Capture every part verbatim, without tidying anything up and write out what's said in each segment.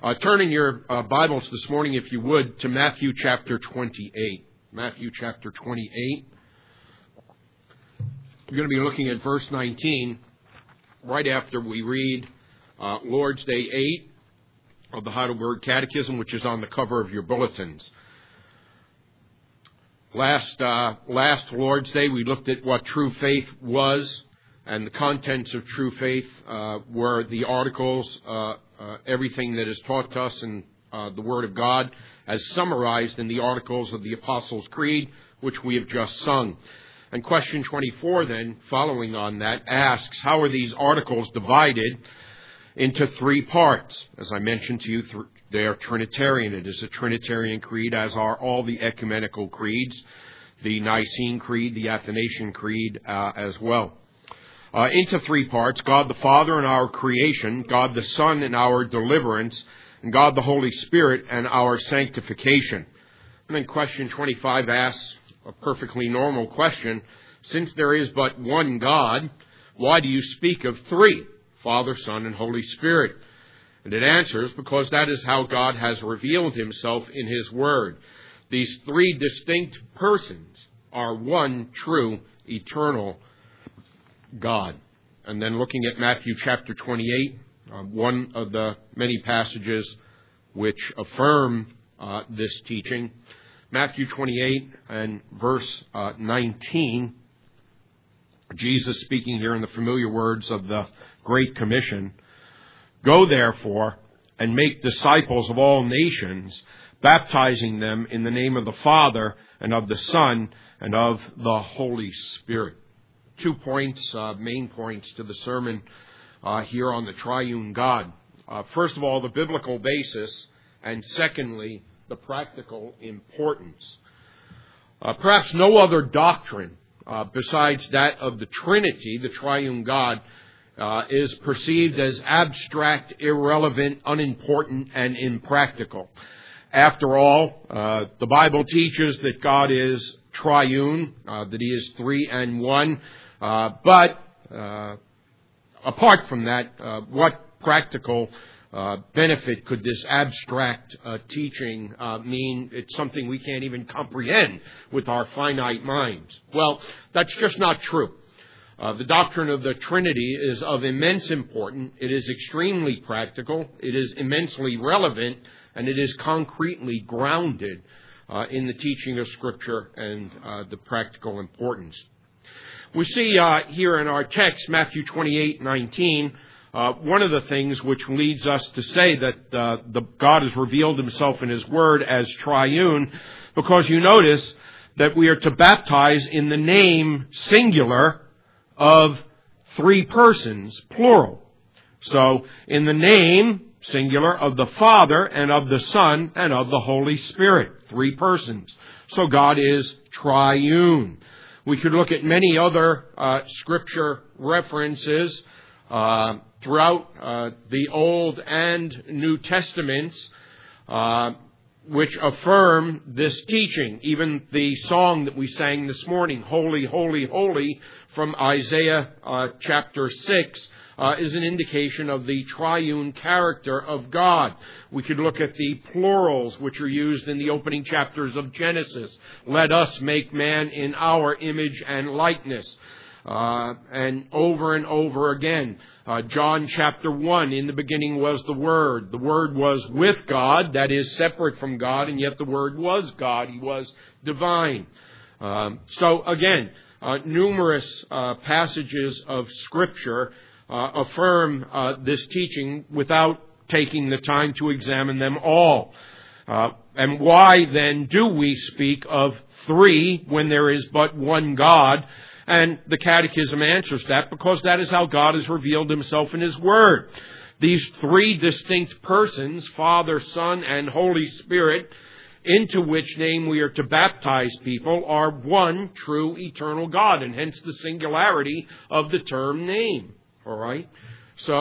Uh, turn in your uh, Bibles this morning, if you would, to Matthew chapter twenty-eight. Matthew chapter twenty-eight. We're going to be looking at verse nineteen right after we read uh, Lord's Day eight of the Heidelberg Catechism, which is on the cover of your bulletins. Last uh, last Lord's Day, we looked at what true faith was, and the contents of true faith uh, were the articles, uh, uh, everything that is taught to us in uh, the Word of God, as summarized in the articles of the Apostles' Creed, which we have just sung. And question twenty-four, then, following on that, asks, how are these articles divided into three parts? As I mentioned to you, th- they are Trinitarian. It is a Trinitarian creed, as are all the ecumenical creeds, the Nicene Creed, the Athanasian Creed uh, as well. Uh, into three parts: God the Father and our creation, God the Son and our deliverance, and God the Holy Spirit and our sanctification. And then question twenty-five asks a perfectly normal question: since there is but one God, why do you speak of three? Father, Son, and Holy Spirit. And it answers, because that is how God has revealed himself in his Word. These three distinct persons are one true, eternal God. And then looking at Matthew chapter twenty-eight, uh, one of the many passages which affirm uh, this teaching. Matthew twenty-eight and verse uh, nineteen, Jesus speaking here in the familiar words of the Great Commission: Go therefore and make disciples of all nations, baptizing them in the name of the Father and of the Son and of the Holy Spirit. Two points, uh, main points to the sermon uh, here on the triune God. Uh, first of all, the biblical basis, and secondly, the practical importance. Uh, perhaps no other doctrine uh, besides that of the Trinity, the triune God, uh, is perceived as abstract, irrelevant, unimportant, and impractical. After all, uh, the Bible teaches that God is triune, uh, that he is three and one. Uh, but uh, apart from that, uh, what practical uh, benefit could this abstract uh, teaching uh, mean? It's something we can't even comprehend with our finite minds. Well, that's just not true. Uh, the doctrine of the Trinity is of immense importance. It is extremely practical. It is immensely relevant, and it is concretely grounded uh, in the teaching of Scripture and uh, the practical importance. We see uh, here in our text, Matthew twenty-eight nineteen, uh, one of the things which leads us to say that uh, the God has revealed himself in his Word as triune, because you notice that we are to baptize in the name singular of three persons, plural. So, in the name singular of the Father and of the Son and of the Holy Spirit, three persons. So God is triune. We could look at many other uh, Scripture references uh, throughout uh, the Old and New Testaments uh, which affirm this teaching. Even the song that we sang this morning, Holy, Holy, Holy, from Isaiah uh, chapter six, Uh, is an indication of the triune character of God. We could look at the plurals which are used in the opening chapters of Genesis. Let us make man in our image and likeness. Uh, and over and over again, uh, John chapter one, in the beginning was the Word. The Word was with God, that is separate from God, and yet the Word was God. He was divine. Um, so again, uh, numerous uh, passages of Scripture Uh, affirm uh, this teaching without taking the time to examine them all. Uh, and why then do we speak of three when there is but one God? And the Catechism answers that, because that is how God has revealed himself in his Word. These three distinct persons, Father, Son, and Holy Spirit, into which name we are to baptize people, are one true eternal God, and hence the singularity of the term name. All right? So,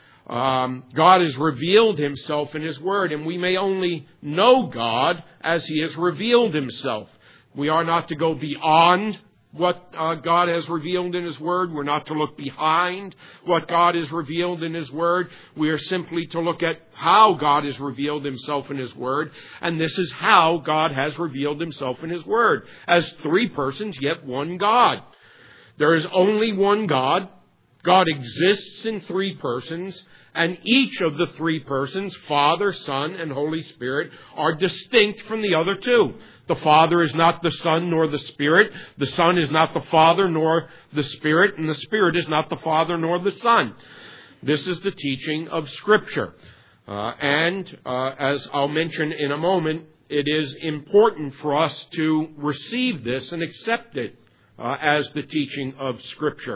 um, God has revealed himself in his Word, and we may only know God as he has revealed himself. We are not to go beyond what uh, God has revealed in His Word. We're not to look behind what God has revealed in His Word. We are simply to look at how God has revealed Himself in His Word. And this is how God has revealed Himself in His Word. As three persons, yet one God. There is only one God. God exists in three persons. And each of the three persons, Father, Son, and Holy Spirit, are distinct from the other two. The Father is not the Son nor the Spirit. The Son is not the Father nor the Spirit. And the Spirit is not the Father nor the Son. This is the teaching of Scripture. Uh, and uh, as I'll mention in a moment, it is important for us to receive this and accept it uh, as the teaching of Scripture.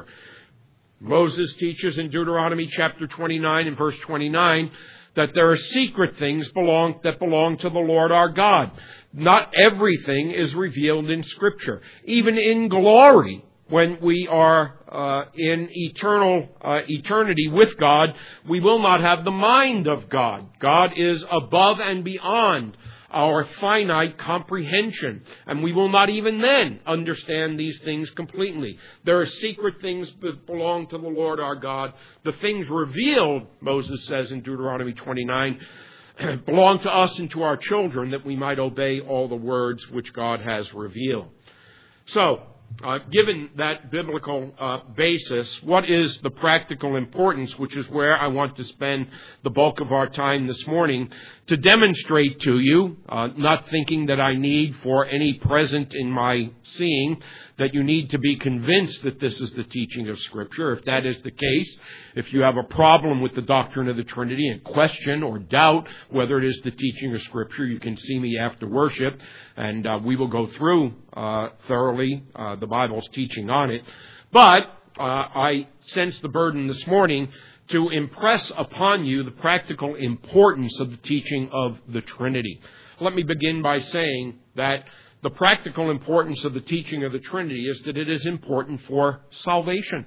Moses teaches in Deuteronomy chapter twenty-nine and verse twenty-nine that there are secret things belong that belong to the Lord our God. Not everything is revealed in Scripture. Even in glory, when we are uh, in eternal uh, eternity with God, we will not have the mind of God. God is above and beyond our finite comprehension, and we will not even then understand these things completely. There are secret things that belong to the Lord our God. The things revealed, Moses says in Deuteronomy twenty-nine, belong to us and to our children, that we might obey all the words which God has revealed. So, Uh, given that biblical uh, basis, what is the practical importance, which is where I want to spend the bulk of our time this morning, to demonstrate to you, uh, not thinking that I need for any present in my seeing, that you need to be convinced that this is the teaching of Scripture. If that is the case, if you have a problem with the doctrine of the Trinity and question or doubt whether it is the teaching of Scripture, you can see me after worship, and uh, we will go through uh, thoroughly uh, the Bible's teaching on it. But uh, I sense the burden this morning to impress upon you the practical importance of the teaching of the Trinity. Let me begin by saying that the practical importance of the teaching of the Trinity is that it is important for salvation.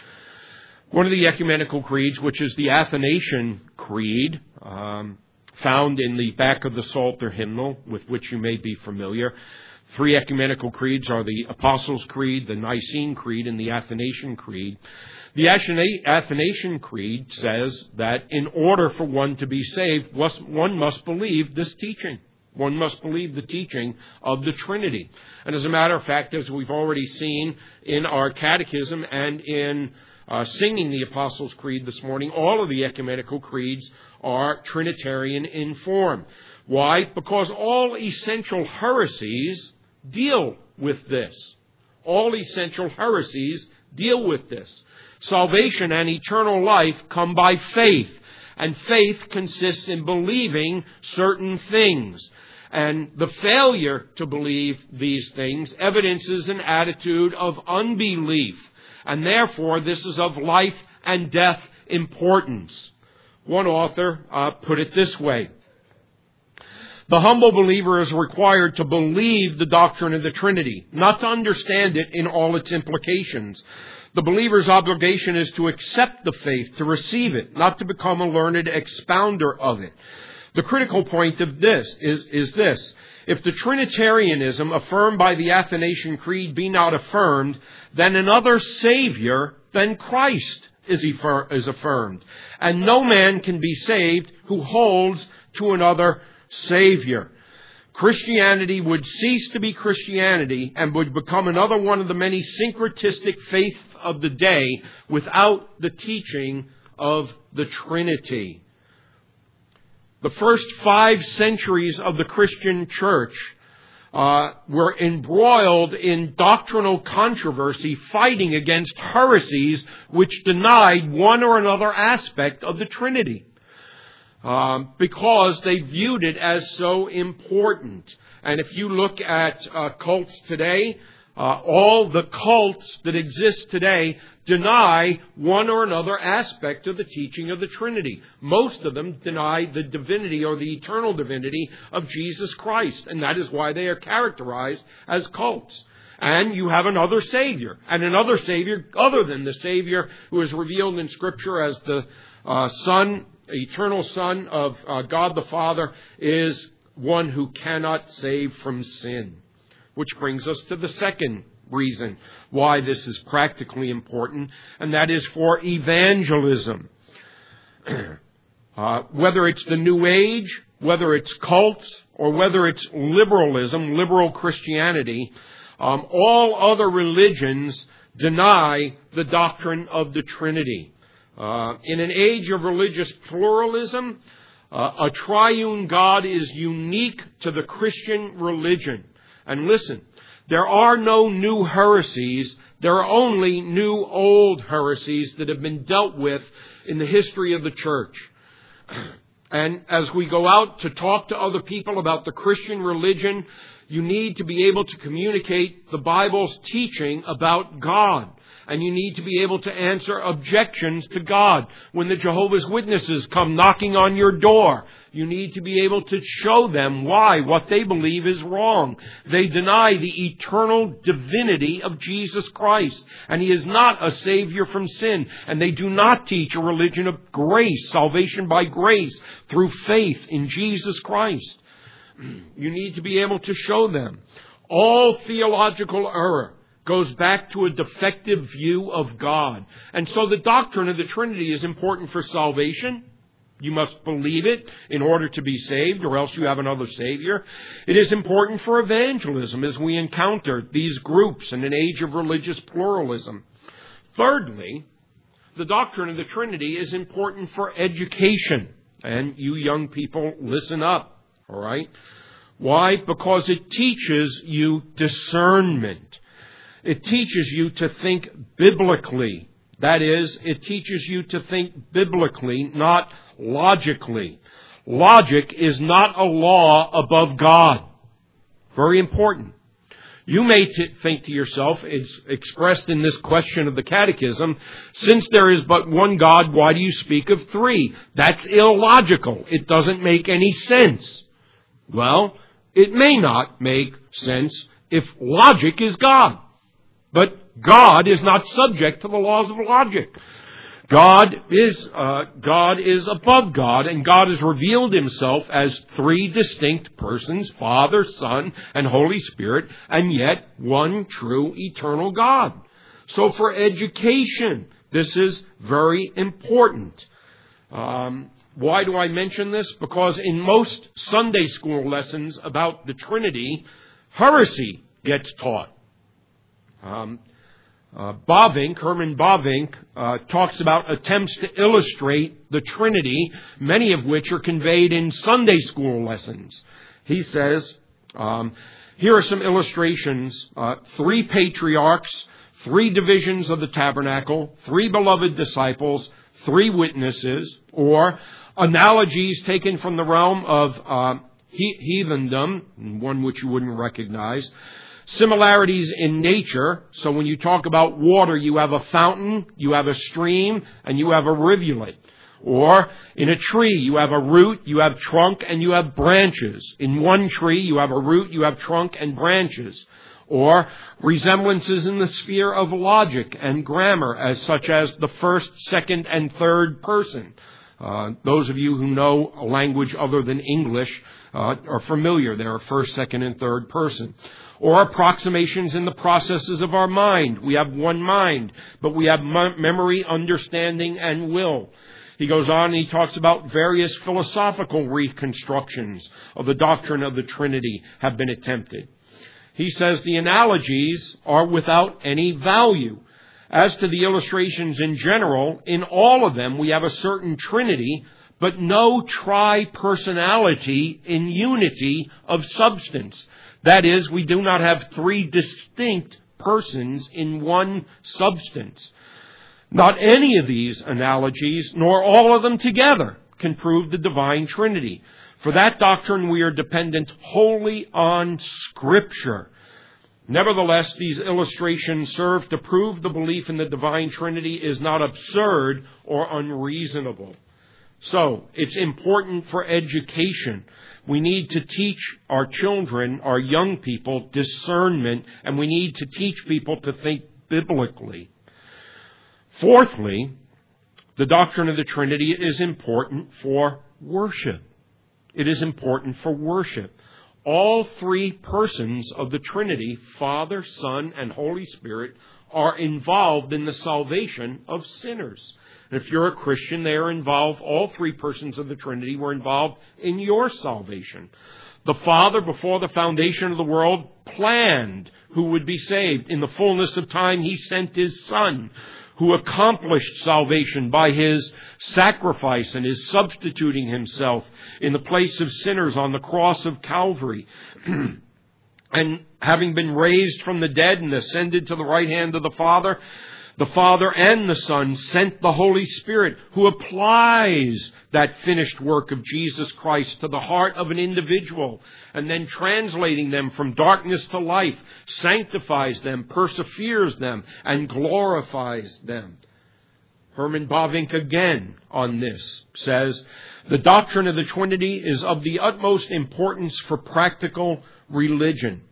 One of the ecumenical creeds, which is the Athanasian Creed, um, found in the back of the Psalter hymnal, with which you may be familiar. Three ecumenical creeds are the Apostles' Creed, the Nicene Creed, and the Athanasian Creed. The Athanasian Creed says that in order for one to be saved, one must believe this teaching. One must believe the teaching of the Trinity. And as a matter of fact, as we've already seen in our catechism and in uh, singing the Apostles' Creed this morning, all of the ecumenical creeds are Trinitarian in form. Why? Because all essential heresies deal with this. All essential heresies deal with this. Salvation and eternal life come by faith. And faith consists in believing certain things. And the failure to believe these things evidences an attitude of unbelief. And therefore, this is of life and death importance. One author uh, put it this way. The humble believer is required to believe the doctrine of the Trinity, not to understand it in all its implications. The believer's obligation is to accept the faith, to receive it, not to become a learned expounder of it. The critical point of this is, is this. If the Trinitarianism affirmed by the Athanasian Creed be not affirmed, then another Savior than Christ is, effir- is affirmed. And no man can be saved who holds to another Savior. Christianity would cease to be Christianity and would become another one of the many syncretistic faiths of the day without the teaching of the Trinity. The first five centuries of the Christian church uh, were embroiled in doctrinal controversy, fighting against heresies which denied one or another aspect of the Trinity. Um, because they viewed it as so important. And if you look at uh, cults today, uh, all the cults that exist today deny one or another aspect of the teaching of the Trinity. Most of them deny the divinity or the eternal divinity of Jesus Christ. And that is why they are characterized as cults. And you have another Savior. And another Savior other than the Savior who is revealed in Scripture as the uh, Son, eternal Son of uh, God the Father, is one who cannot save from sin. Which brings us to the second reason why this is practically important, and that is for evangelism. uh, whether it's the New Age, whether it's cults, or whether it's liberalism, liberal Christianity, um, all other religions deny the doctrine of the Trinity. Uh, in an age of religious pluralism, uh, a triune God is unique to the Christian religion. And listen, there are no new heresies. There are only new old heresies that have been dealt with in the history of the church. And as we go out to talk to other people about the Christian religion, you need to be able to communicate the Bible's teaching about God. And you need to be able to answer objections to God. When the Jehovah's Witnesses come knocking on your door, you need to be able to show them why what they believe is wrong. They deny the eternal divinity of Jesus Christ, and He is not a Savior from sin. And they do not teach a religion of grace, salvation by grace, through faith in Jesus Christ. You need to be able to show them. All theological error goes back to a defective view of God. And so the doctrine of the Trinity is important for salvation. You must believe it in order to be saved, or else you have another Savior. It is important for evangelism as we encounter these groups in an age of religious pluralism. Thirdly, the doctrine of the Trinity is important for education. And you young people, listen up, all right? Why? Because it teaches you discernment. It teaches you to think biblically. That is, it teaches you to think biblically, not logically. Logic is not a law above God. Very important. You may t- think to yourself, it's expressed in this question of the Catechism, since there is but one God, why do you speak of three? That's illogical. It doesn't make any sense. Well, it may not make sense if logic is God. But God is not subject to the laws of logic. God is uh, God is above God, and God has revealed Himself as three distinct persons, Father, Son, and Holy Spirit, and yet one true eternal God. So for education, this is very important. Um, why do I mention this? Because in most Sunday school lessons about the Trinity, heresy gets taught. Um, uh, Bavinck, Herman Bavinck, uh, talks about attempts to illustrate the Trinity, many of which are conveyed in Sunday school lessons. He says, um, here are some illustrations, uh, three patriarchs, three divisions of the tabernacle, three beloved disciples, three witnesses, or analogies taken from the realm of uh, heathendom, one which you wouldn't recognize. Similarities in nature. So when you talk about water, you have a fountain, you have a stream, and you have a rivulet. Or in a tree, you have a root, you have trunk, and you have branches. In one tree, you have a root, you have trunk, and branches. Or resemblances in the sphere of logic and grammar, as such as the first, second, and third person. Uh, those of you who know a language other than English uh, are familiar. There are first, second, and third person. Or approximations in the processes of our mind. We have one mind, but we have memory, understanding, and will. He goes on and he talks about various philosophical reconstructions of the doctrine of the Trinity have been attempted. He says the analogies are without any value. As to the illustrations in general, in all of them we have a certain Trinity, but no tri-personality in unity of substance. That is, we do not have three distinct persons in one substance. Not any of these analogies, nor all of them together, can prove the divine Trinity. For that doctrine we are dependent wholly on Scripture. Nevertheless, these illustrations serve to prove the belief in the divine Trinity is not absurd or unreasonable. So, it's important for education. We need to teach our children, our young people, discernment, and we need to teach people to think biblically. Fourthly, the doctrine of the Trinity is important for worship. It is important for worship. all three persons of the Trinity, Father, Son, and Holy Spirit, are involved in the salvation of sinners. And if you're a Christian, they are involved, all three persons of the Trinity were involved in your salvation. The Father, before the foundation of the world, planned who would be saved. In the fullness of time, He sent His Son, who accomplished salvation by His sacrifice and His substituting Himself in the place of sinners on the cross of Calvary. And having been raised from the dead and ascended to the right hand of the Father, the Father and the Son sent the Holy Spirit, who applies that finished work of Jesus Christ to the heart of an individual, and then translating them from darkness to life, sanctifies them, perseveres them, and glorifies them. Herman Bavinck again on this says, the doctrine of the Trinity is of the utmost importance for practical religion.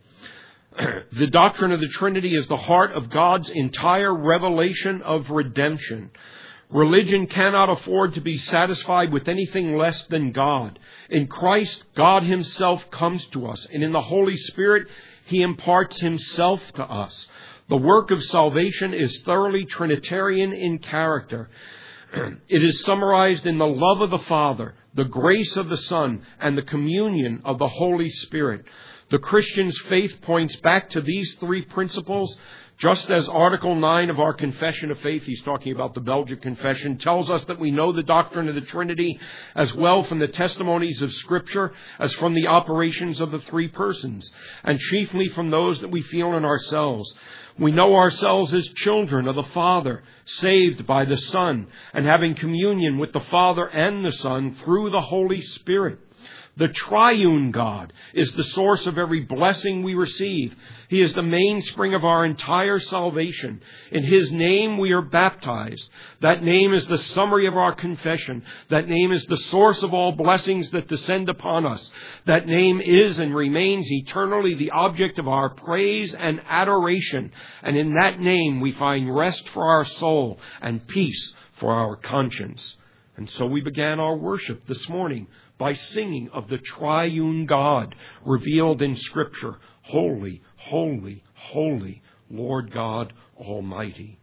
The doctrine of the Trinity is the heart of God's entire revelation of redemption. Religion cannot afford to be satisfied with anything less than God. In Christ, God Himself comes to us, and in the Holy Spirit, He imparts Himself to us. The work of salvation is thoroughly Trinitarian in character. It is summarized in the love of the Father, the grace of the Son, and the communion of the Holy Spirit. The Christian's faith points back to these three principles, just as Article nine of our Confession of Faith, he's talking about the Belgic Confession, tells us that we know the doctrine of the Trinity as well from the testimonies of Scripture as from the operations of the three persons, and chiefly from those that we feel in ourselves. We know ourselves as children of the Father, saved by the Son, and having communion with the Father and the Son through the Holy Spirit. The triune God is the source of every blessing we receive. He is the mainspring of our entire salvation. In His name we are baptized. That name is the summary of our confession. That name is the source of all blessings that descend upon us. That name is and remains eternally the object of our praise and adoration. And in that name we find rest for our soul and peace for our conscience. And so we began our worship this morning by singing of the triune God revealed in Scripture. Holy, holy, holy, Lord God Almighty.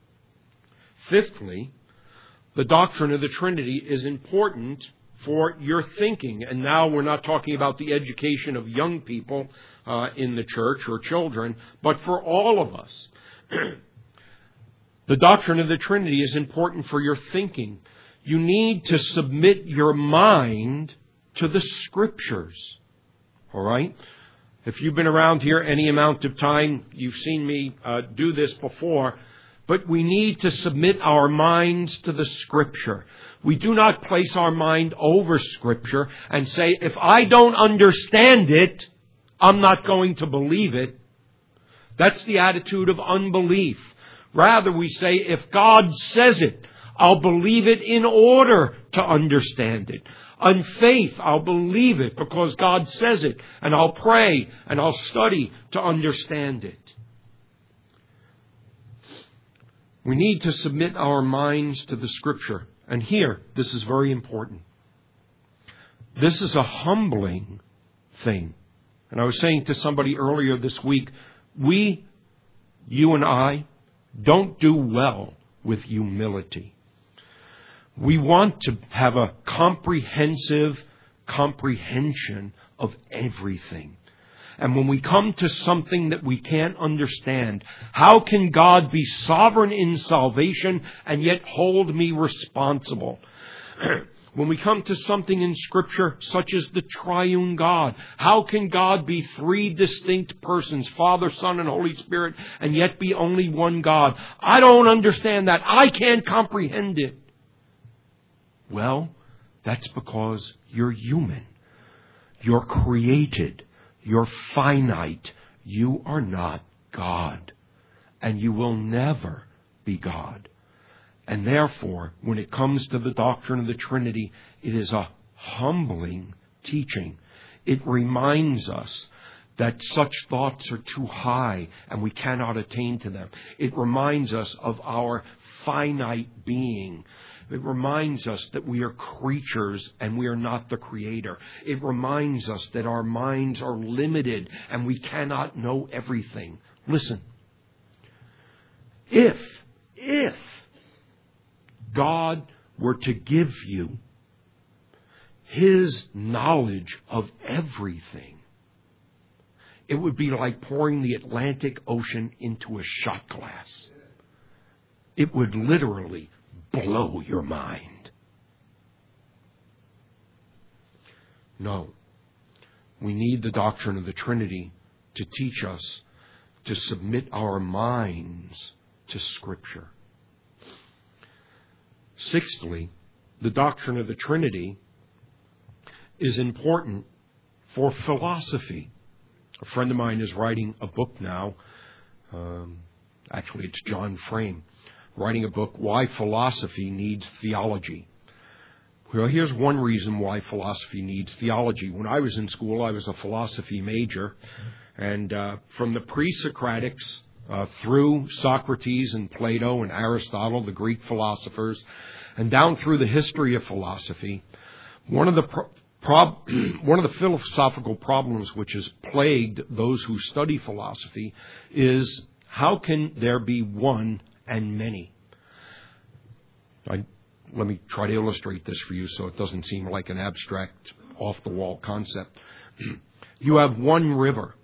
Fifthly, the doctrine of the Trinity is important for your thinking. And now we're not talking about the education of young people uh, in the church or children, but for all of us. The doctrine of the Trinity is important for your thinking. You need to submit your mind to the Scriptures. All right? If you've been around here any amount of time, you've seen me uh, do this before. But we need to submit our minds to the Scripture. We do not place our mind over Scripture and say, if I don't understand it, I'm not going to believe it. That's the attitude of unbelief. Rather, we say, if God says it, I'll believe it in order to understand it. On faith, I'll believe it because God says it, and I'll pray and I'll study to understand it. We need to submit our minds to the Scripture. And here, this is very important. This is a humbling thing. And I was saying to somebody earlier this week, we, you and I, don't do well with humility. We want to have a comprehensive comprehension of everything. And when we come to something that we can't understand, how can God be sovereign in salvation and yet hold me responsible? When we come to something in Scripture such as the triune God, how can God be three distinct persons, Father, Son, and Holy Spirit, and yet be only one God? I don't understand that. I can't comprehend it. Well, that's because you're human. You're created. You're finite. You are not God. And you will never be God. And therefore, when it comes to the doctrine of the Trinity, it is a humbling teaching. It reminds us that such thoughts are too high and we cannot attain to them. It reminds us of our finite being. It reminds us that we are creatures and we are not the Creator. It reminds us that our minds are limited and we cannot know everything. Listen, if, if God were to give you His knowledge of everything, it would be like pouring the Atlantic Ocean into a shot glass. It would literally blow your mind. No. We need the doctrine of the Trinity to teach us to submit our minds to Scripture. Sixthly, the doctrine of the Trinity is important for philosophy. A friend of mine is writing a book now. Um, actually, it's John Frame, writing a book, Why Philosophy Needs Theology. Well, here's one reason why philosophy needs theology. When I was in school, I was a philosophy major. And uh, from the pre-Socratics uh, through Socrates and Plato and Aristotle, the Greek philosophers, and down through the history of philosophy, one of the pro- prob- one of the philosophical problems which has plagued those who study philosophy is, how can there be one and many? I, let me try to illustrate this for you so it doesn't seem like an abstract, off-the-wall concept. You have one river,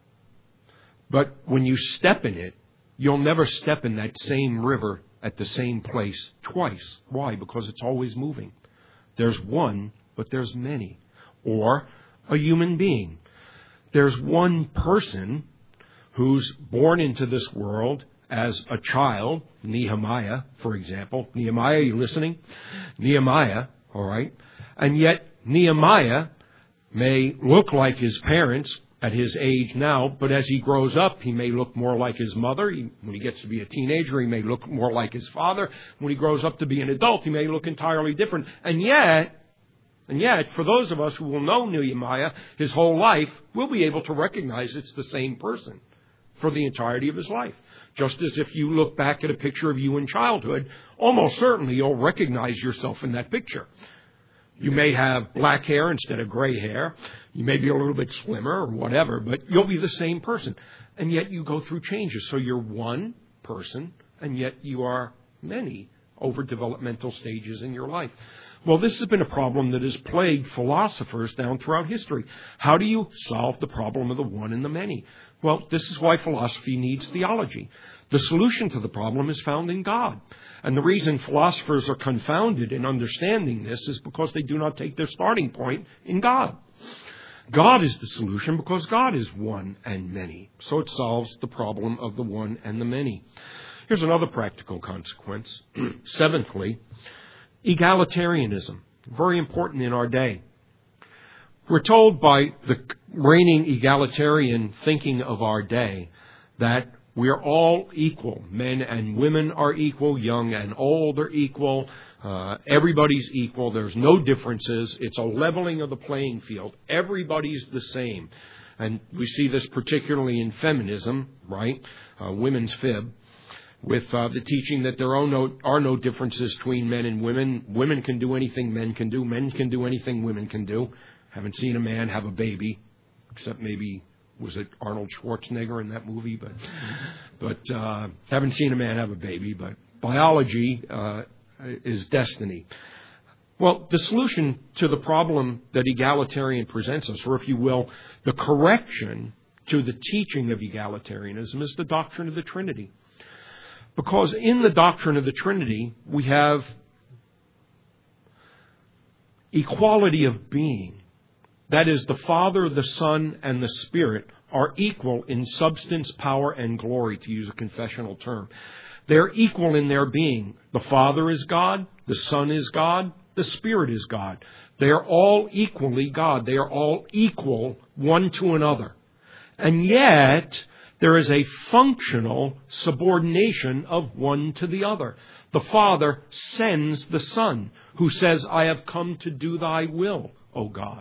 but when you step in it, you'll never step in that same river at the same place twice. Why? Because it's always moving. There's one, but there's many. Or a human being. There's one person who's born into this world as a child, Nehemiah, for example. Nehemiah, you listening? Nehemiah, all right. And yet Nehemiah may look like his parents at his age now, but as he grows up, he may look more like his mother. He, when he gets to be a teenager, he may look more like his father. When he grows up to be an adult, he may look entirely different. And yet, and yet, for those of us who will know Nehemiah his whole life, we'll be able to recognize it's the same person for the entirety of his life. Just as if you look back at a picture of you in childhood, almost certainly you'll recognize yourself in that picture. You may have black hair instead of gray hair. You may be a little bit slimmer or whatever, but you'll be the same person. And yet you go through changes. So you're one person, and yet you are many over developmental stages in your life. Well, this has been a problem that has plagued philosophers down throughout history. How do you solve the problem of the one and the many? Well, this is why philosophy needs theology. The solution to the problem is found in God. And the reason philosophers are confounded in understanding this is because they do not take their starting point in God. God is the solution because God is one and many. So it solves the problem of the one and the many. Here's another practical consequence. Seventhly, egalitarianism. Very important in our day. We're told by the reigning egalitarian thinking of our day that we are all equal. Men and women are equal. Young and old are equal. Uh, everybody's equal. There's no differences. It's a leveling of the playing field. Everybody's the same. And we see this particularly in feminism, right? Uh, women's fib. With uh, the teaching that there are no, are no differences between men and women. Women can do anything men can do. Men can do anything women can do. Haven't seen a man have a baby, except maybe, was it Arnold Schwarzenegger in that movie? But but uh, haven't seen a man have a baby. But biology uh, is destiny. Well, the solution to the problem that egalitarian presents us, or if you will, the correction to the teaching of egalitarianism, is the doctrine of the Trinity. Because in the doctrine of the Trinity, we have equality of being. That is, the Father, the Son, and the Spirit are equal in substance, power, and glory, to use a confessional term. They're equal in their being. The Father is God, the Son is God, the Spirit is God. They are all equally God. They are all equal one to another. And yet, there is a functional subordination of one to the other. The Father sends the Son, who says, I have come to do thy will, O God.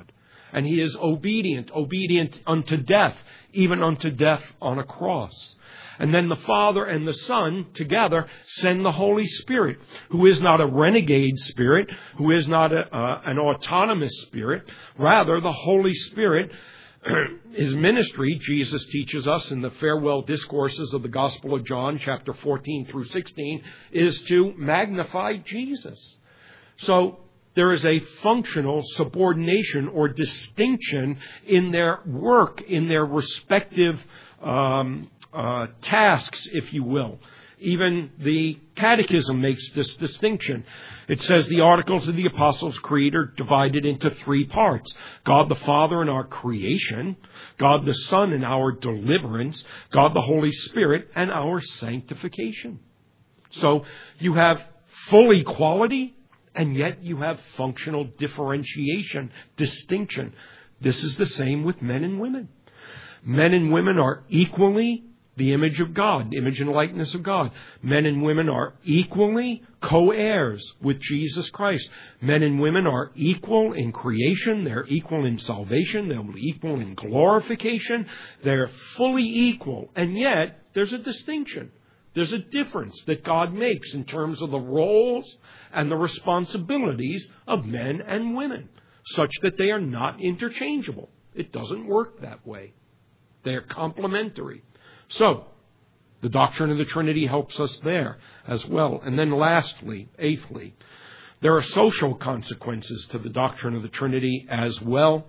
And He is obedient, obedient unto death, even unto death on a cross. And then the Father and the Son together send the Holy Spirit, who is not a renegade spirit, who is not a, uh, an autonomous spirit. Rather, the Holy Spirit, His ministry, Jesus teaches us in the farewell discourses of the Gospel of John, chapter fourteen through sixteen, is to magnify Jesus. So there is a functional subordination or distinction in their work, in their respective um, uh, tasks, if you will. Even the Catechism makes this distinction. It says the Articles of the Apostles' Creed are divided into three parts. God the Father in our creation, God the Son in our deliverance, God the Holy Spirit and our sanctification. So you have full equality, and yet you have functional differentiation, distinction. This is the same with men and women. Men and women are equally the image of God, image and likeness of God. Men and women are equally co-heirs with Jesus Christ. Men and women are equal in creation. They're equal in salvation. They're equal in glorification. They're fully equal. And yet, there's a distinction. There's a difference that God makes in terms of the roles and the responsibilities of men and women, such that they are not interchangeable. It doesn't work that way. They're complementary. So, the doctrine of the Trinity helps us there as well. And then lastly, eighthly, there are social consequences to the doctrine of the Trinity as well.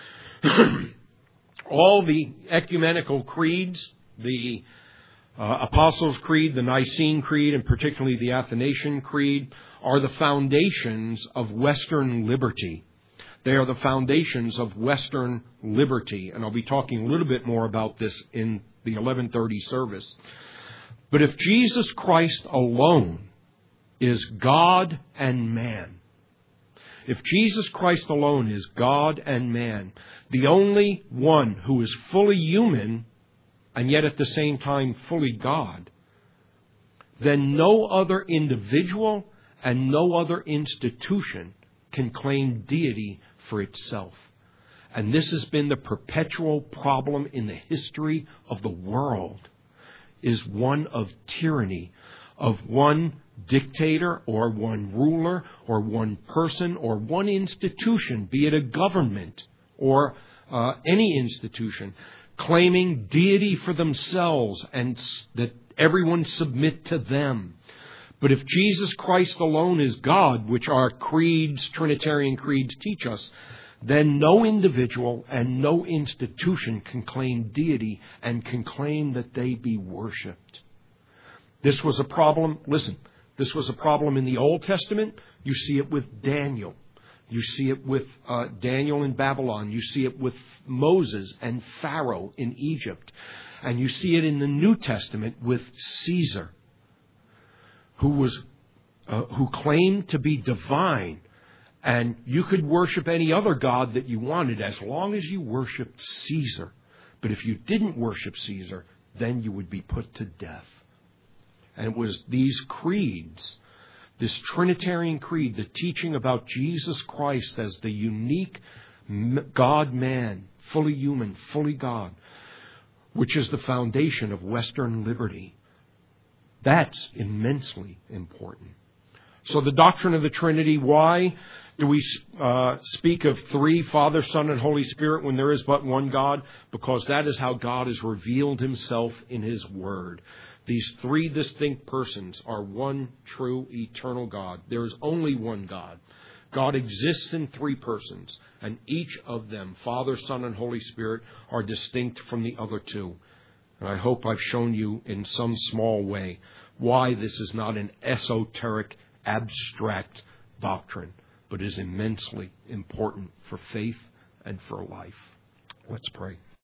All the ecumenical creeds, the uh, Apostles' Creed, the Nicene Creed, and particularly the Athanasian Creed, are the foundations of Western liberty. They are the foundations of Western liberty. And I'll be talking a little bit more about this in the eleven thirty service. But if Jesus Christ alone is God and man, if Jesus Christ alone is God and man, the only one who is fully human and yet at the same time fully God, then no other individual and no other institution can claim deity for itself. And this has been the perpetual problem in the history of the world, is one of tyranny, of one dictator or one ruler or one person or one institution, be it a government or uh, any institution, claiming deity for themselves and that everyone submit to them. But if Jesus Christ alone is God, which our creeds, Trinitarian creeds, teach us, then no individual and no institution can claim deity and can claim that they be worshipped. This was a problem, listen, this was a problem in the Old Testament. You see it with Daniel. You see it with uh, Daniel in Babylon. You see it with Moses and Pharaoh in Egypt. And you see it in the New Testament with Caesar, who was uh, who claimed to be divine. And you could worship any other god that you wanted as long as you worshiped Caesar. But if you didn't worship Caesar, then you would be put to death. And it was these creeds, this Trinitarian creed, the teaching about Jesus Christ as the unique God-man, fully human, fully God, which is the foundation of Western liberty. That's immensely important. So the doctrine of the Trinity, why do we uh, speak of three, Father, Son, and Holy Spirit, when there is but one God? Because that is how God has revealed Himself in His Word. These three distinct persons are one true eternal God. There is only one God. God exists in three persons, and each of them, Father, Son, and Holy Spirit, are distinct from the other two. And I hope I've shown you in some small way why this is not an esoteric, abstract doctrine, but is immensely important for faith and for life. Let's pray.